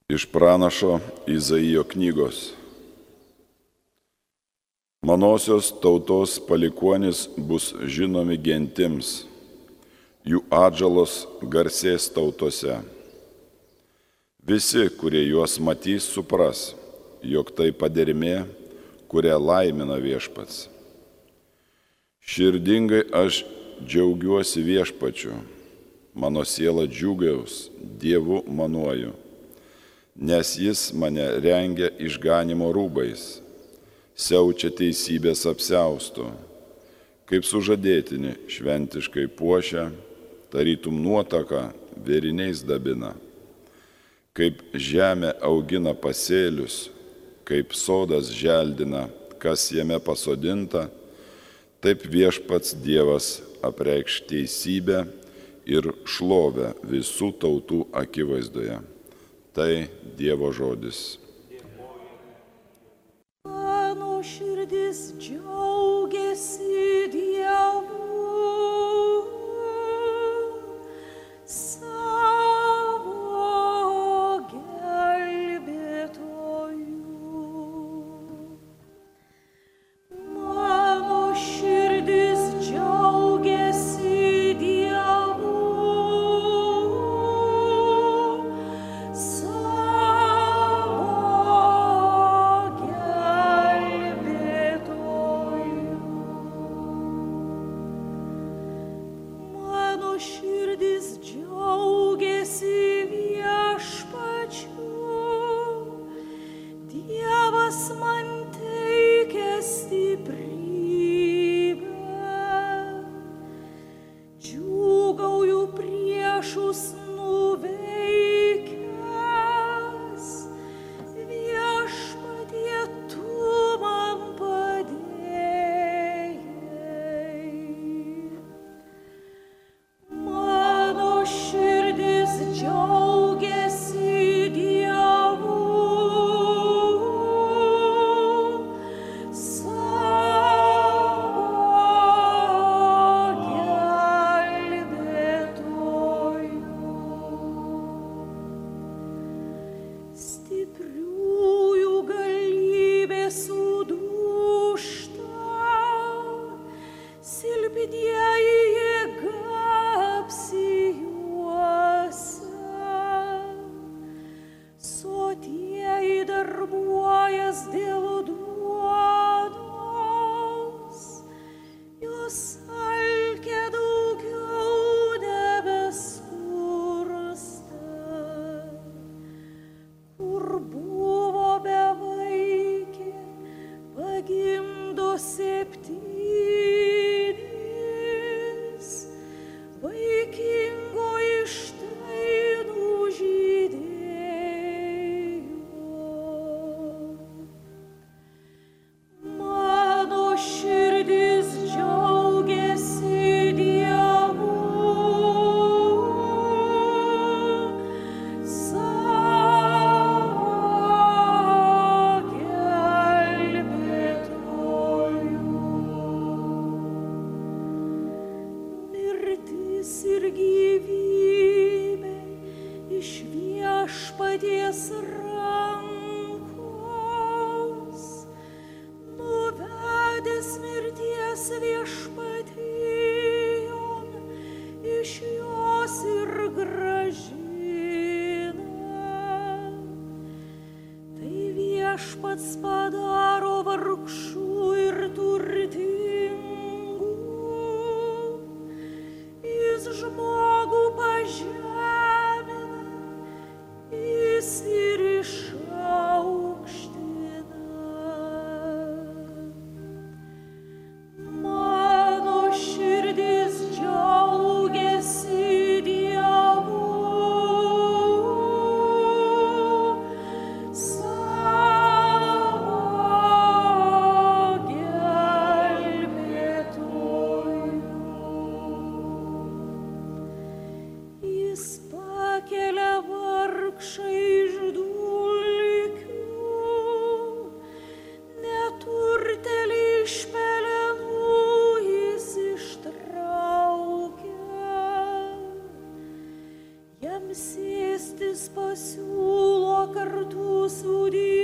Iš pranašo Izaijo knygos. Manosios tautos palikuonys bus žinomi gentims, jų atžalos garsės tautose. Visi, kurie juos matys, supras, jog tai padermė, kurią laimina Viešpats. Širdingai aš džiaugiuosi Viešpačiu, mano siela džiūgaus, Dievu manuoju, nes Jis mane rengia išganimo rūbais, siaučia teisybės apsiaustu, kaip sužadėtinį šventiškai puošia, tarytum nuotaką vėriniais dabina, kaip žemė augina pasėlius, kaip sodas želdina, kas jame pasodinta, taip Viešpats Dievas apreikš teisybę ir šlovę visų tautų akivaizdoje. Tai Dievo žodis. Mano širdis džiaugiasi Dievu, savo gelbėtoju. Mano širdis džiaugiasi Dievu, Viešpats padaro vargšų ir turtingų, Jis žmogų pažemina, Jis ir išaukština. Mano širdis džiaugiasi Dievu, jam sėstis pasiūlo kartu su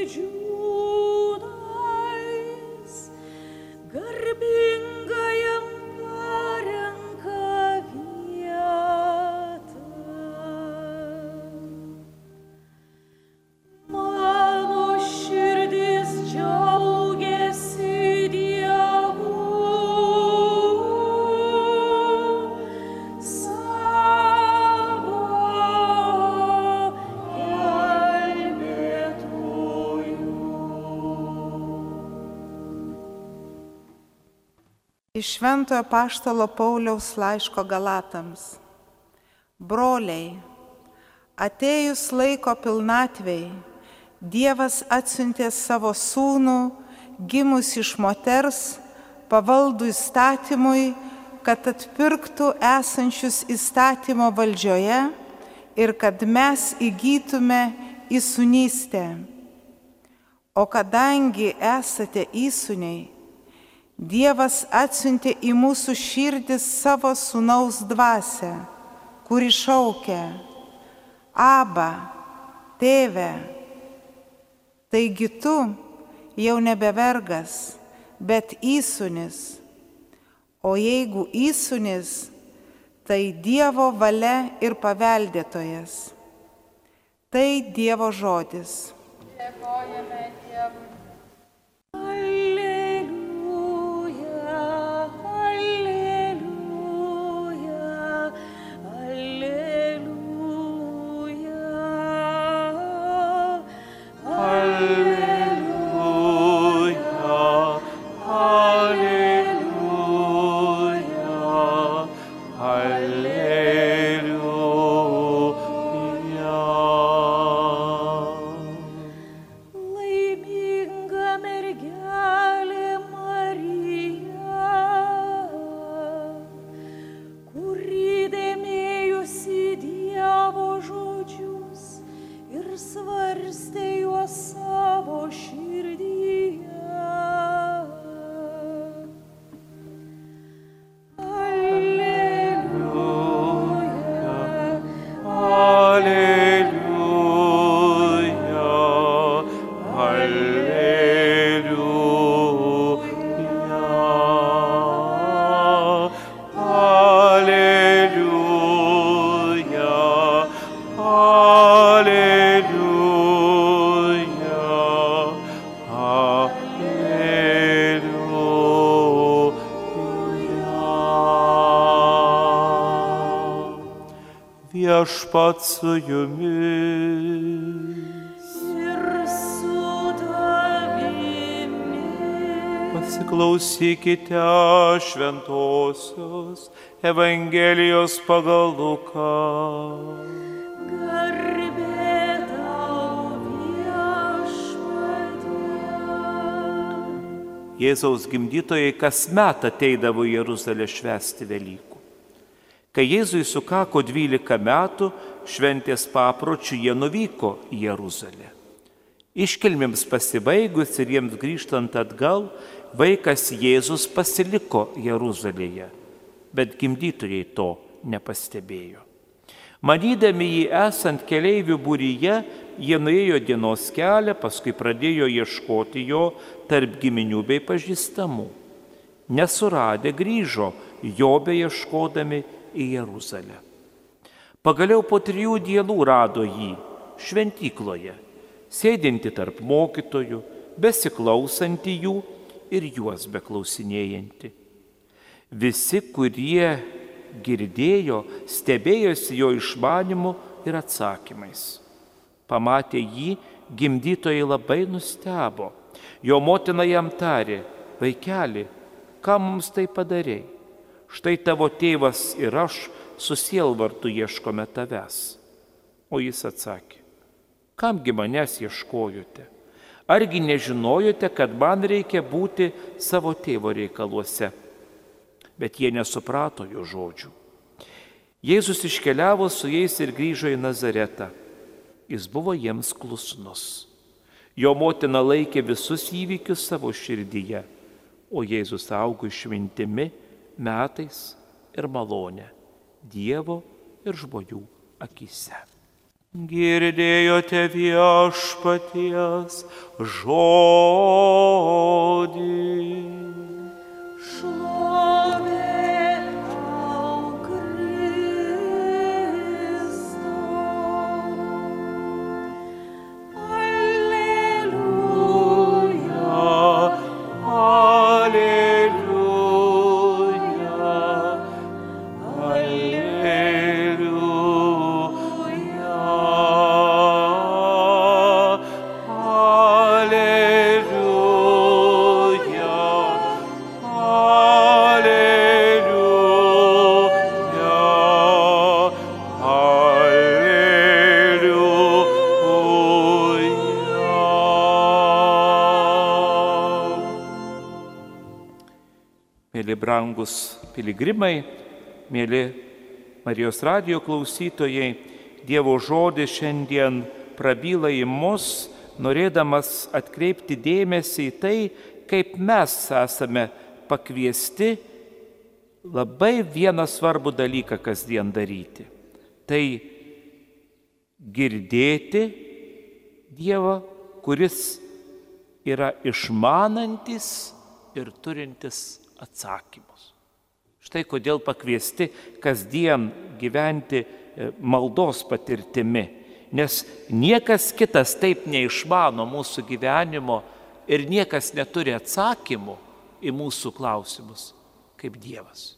didžiūnais, garbingajam parenka vietą. Mano širdis džiaugiasi Dievu, Iš Šventojo Apaštalo Pauliaus laiško Galatams. Broliai, atėjus laiko pilnatvei, Dievas atsiuntė savo sūnų, gimus iš moters, pavaldų įstatymui, kad atpirktų esančius įstatymo valdžioje ir kad mes įgytume įsūnystę. O kadangi esate įsūniai, Dievas atsiuntė į mūsų širdis savo sūnaus dvasią, kuri šaukia: Aba, tėve. Taigi tu jau nebe vergas, bet įsūnis. O jeigu įsūnis, tai Dievo valia ir paveldėtojas. Tai Dievo žodis. Dėkojame Dievui. Viešpats su jumis. Ir su tavimi. Pasiklausykite Šventosios Evangelijos pagal Luką. Garbė tau, Viešpatie. Jėzaus gimdytojai kasmet ateidavo į Jeruzalę švęsti Velykų. Kai Jėzui sukako 12 metų, šventės papročių jie nuvyko į Jeruzalę. Iškilmėms pasibaigus ir jiems grįžtant atgal, vaikas Jėzus pasiliko Jeruzalėje, bet gimdytojai to nepastebėjo. Manydami jį esant keleivių būryje, jie nuėjo dienos kelią, paskui pradėjo ieškoti jo tarp giminių bei pažįstamų. Nesuradę grįžo, jo beieškodami į Jeruzalę. Pagaliau po 3 dienų rado jį šventykloje, sėdinti tarp mokytojų, besiklausantį jų ir juos beklausinėjantį. Visi, kurie girdėjo, stebėjosi jo išmanimu ir atsakymais. Pamatę jį, gimdytojai labai nustebo. Jo motina jam tarė: Vaikeli, ką mums tai padarei? Štai tavo tėvas ir aš su sielvartu ieškome tavęs. O jis atsakė: Kamgi manęs ieškojote? Argi nežinojote, kad man reikia būti savo tėvo reikaluose? Bet jie nesuprato jo žodžių. Jėzus iškeliavo su jais ir grįžo į Nazaretą. Jis buvo jiems klusnus. Jo motina laikė visus įvykius savo širdyje, o Jėzus augo išmintimi, metais ir malonę, Dievo ir žmonių akyse. Girdėjote viešpaties žodį. Šlovė tau, Kristau. Alleluja, Mėly brangus piligrimai, mėly Marijos radijo klausytojai, Dievo žodis šiandien prabyla į mus, norėdamas atkreipti dėmesį į tai, kaip mes esame pakviesti labai vieną svarbų dalyką kasdien daryti. Tai girdėti Dievą, kuris yra išmanantis ir turintis atsakymus. Štai kodėl pakviesti kasdien gyventi maldos patirtimi, nes niekas kitas taip neišmano mūsų gyvenimo ir niekas neturi atsakymų į mūsų klausimus kaip Dievas.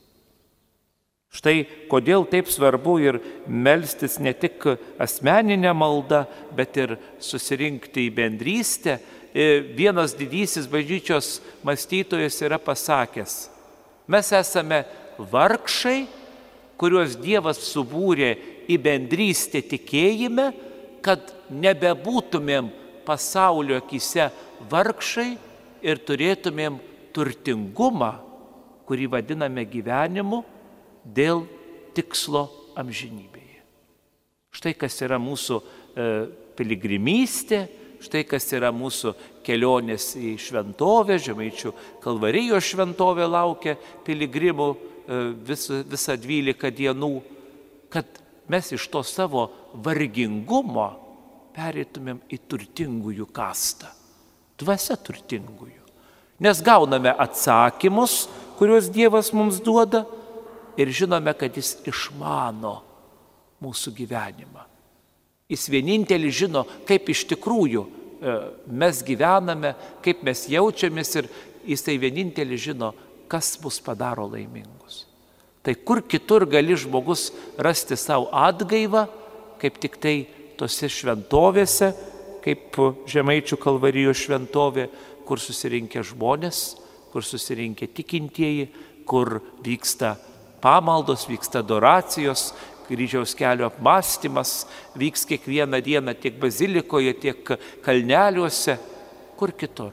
Štai kodėl taip svarbu ir melstis ne tik asmeninę maldą, bet ir susirinkti į bendrystę. Vienas didysis bažnyčios mąstytojas yra pasakęs: mes esame vargšai, kuriuos Dievas subūrė į bendrystę tikėjime, kad nebebūtumėm pasaulio akyse vargšai ir turėtumėm turtingumą, kurį vadiname gyvenimu, dėl tikslo amžinybėje. Štai kas yra mūsų piligrimystė, štai kas yra mūsų kelionės į šventovę, Žemaičių Kalvarijos šventovė laukia piligrimų visą 12 dienų, kad mes iš to savo vargingumo pereitumėm į turtingųjų kastą, dvasia turtingųjų. Nes gauname atsakymus, kuriuos Dievas mums duoda, ir žinome, kad Jis išmano mūsų gyvenimą. Jis vienintelis žino, kaip iš tikrųjų mes gyvename, kaip mes jaučiamės, ir Jisai vienintelis žino, kas mus padaro laimingus. Tai kur kitur gali žmogus rasti savo atgaivą, kaip tik tai tose šventovėse, kaip Žemaičių Kalvarijos šventovė, kur susirinkę žmonės, kur susirinkę tikintieji, kur vyksta pamaldos, vyksta adoracijos, Kryžiaus kelio apmąstymas vyks kiekvieną dieną tiek bazilikoje, tiek kalneliuose, kur kitur.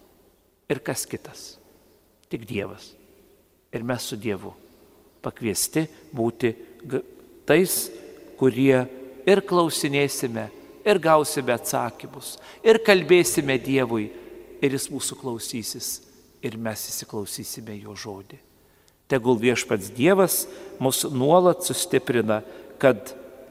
Ir kas kitas? Tik Dievas. Ir mes su Dievu pakviesti būti tais, kurie ir klausinėsime, ir gausime atsakymus, ir kalbėsime Dievui, ir Jis mūsų klausysis, ir mes įsiklausysime Jo žodį. Tegul viešpats Dievas mus nuolat sustiprina, kad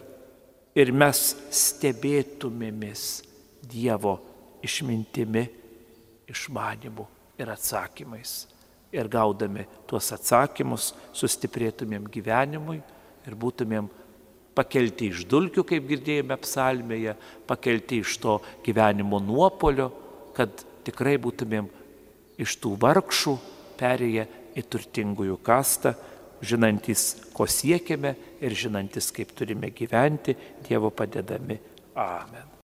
ir mes stebėtumėmis Dievo išmintimi, išmanimu ir atsakymais. Ir gaudami tuos atsakymus sustiprėtumėm gyvenimui ir būtumėm pakelti iš dulkių, kaip girdėjome psalmėje, pakelti iš to gyvenimo nuopolio, kad tikrai būtumėm iš tų vargšų perėję į turtingųjų kastą, žinantis, ko siekiame ir žinantis, kaip turime gyventi, Dievo padedami. Amen.